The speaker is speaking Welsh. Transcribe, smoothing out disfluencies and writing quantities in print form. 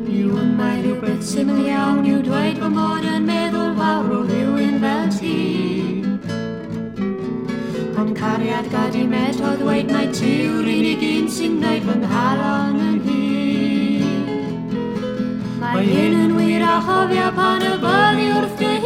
Ni yn mae rhywbeth syml iawn i'w dweud fy mod yn meddwl fawr o rhywun fel ti. Ond cariad gad i meto ddweud mai ti yw'r unig un sy'n gwneud fy nghalon yn hir. Mae hyn yn wir a chofio pan y byddi wrth dy